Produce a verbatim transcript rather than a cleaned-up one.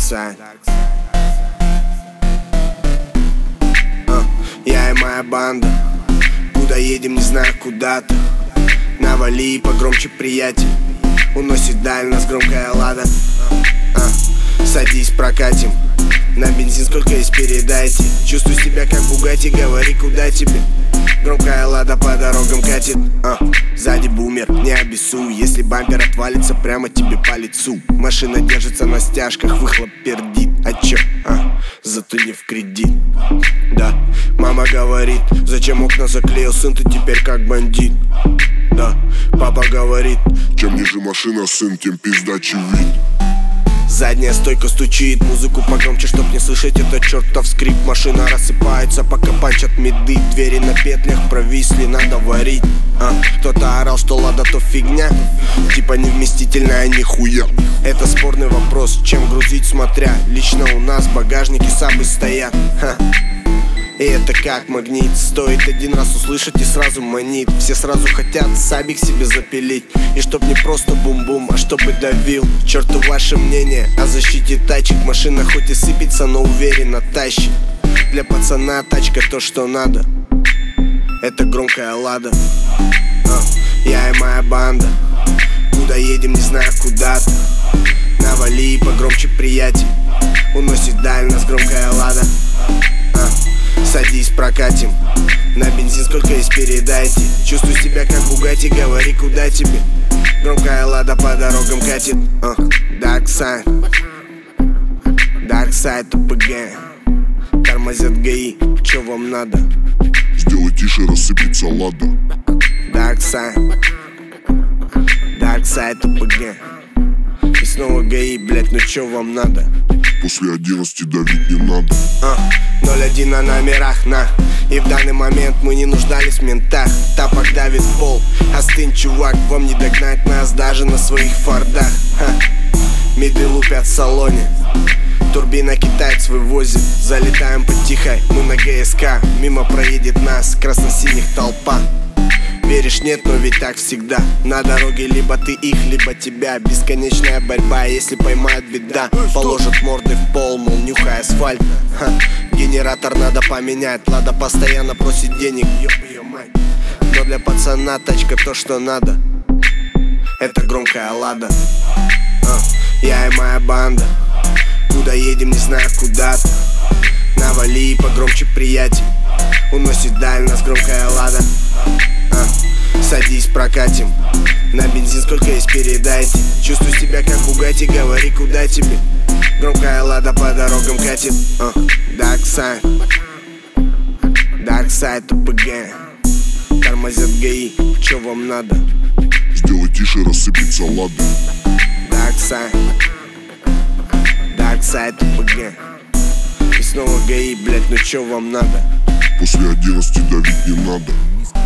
Darkside. uh, Я и моя банда. Куда едем, не знаю, куда-то. Навали погромче, приятель. Уносит даль нас громкая лада. uh, Садись, прокатим. На бензин сколько есть, передайте. Чувствую себя как Бугатти, говори, куда тебе. Громкая лада по дорогам катит. а, Сзади бумер, не обессуй. Если бампер отвалится прямо тебе по лицу. Машина держится на стяжках, выхлоп пердит. А чё? А, зато не в кредит. Да, мама говорит, зачем окна заклеил, сын, ты теперь как бандит. Да, папа говорит, чем ниже машина, сын, тем пиздачий вид. Задняя стойка стучит, музыку погромче, чтоб не слышать этот чертов скрип. Машина рассыпается, пока панчат меды. Двери на петлях провисли, надо варить. а, Кто-то орал, что лада то фигня, типа невместительная нихуя. Это спорный вопрос, чем грузить смотря. Лично у нас в багажнике сабы стоят. Ха. И это как магнит. Стоит один раз услышать и сразу манит. Все сразу хотят сабик себе запилить. И чтоб не просто бум-бум, а чтобы давил. К черту ваше мнение о защите тачек. Машина хоть и сыпется, но уверенно тащит. Для пацана тачка то, что надо. Это громкая лада. а, Я и моя банда. Куда едем, не знаю, куда-то. Навали погромче, приятель. Уносит даль нас громкая лада. а, Садись, прокатим. На бензин сколько есть, передайте. Чувствую себя как Бугатти, говори, куда тебе. Громкая лада по дорогам катит. uh, Darkside. Darkside ОПГ. Тормозят ГАИ, чё вам надо? Сделай тише, рассыпется лада. Darkside. Darkside ОПГ. И снова ГАИ, блять, ну чё вам надо? После одиннадцати давить не надо. uh, ноль один на номерах, на. И в данный момент мы не нуждались в ментах. Тапок давит пол, остынь, чувак. Вам не догнать нас даже на своих фордах. Ха. Меды лупят в салоне. Турбина китаец вывозит. Залетаем потихо, мы на ГСК. Мимо проедет нас красно-синих толпа. Веришь, нет, но ведь так всегда. На дороге либо ты их, либо тебя. Бесконечная борьба, если поймают, беда. Положат морды в пол, мол, нюхай асфальт. Ха. Генератор надо поменять. Лада постоянно просит денег, ёб её мать. Но для пацана тачка то, что надо. Это громкая лада. а, Я и моя банда. Куда едем, не знаю, куда-то. Навали погромче, приятель. Уносит даль нас громкая лада. а, Садись, прокатим. На бензин сколько есть, передайте. Чувствую себя как Бугатти, говори, куда тебе. Громкая лада по дорогам катит. uh, Darkside. Darkside ОПГ. Тормозят ГАИ, чё вам надо? Сделай тише, рассыпется лада. Darkside. Darkside ОПГ. И снова ГАИ, блять, ну чё вам надо? После одиннадцати давить не надо.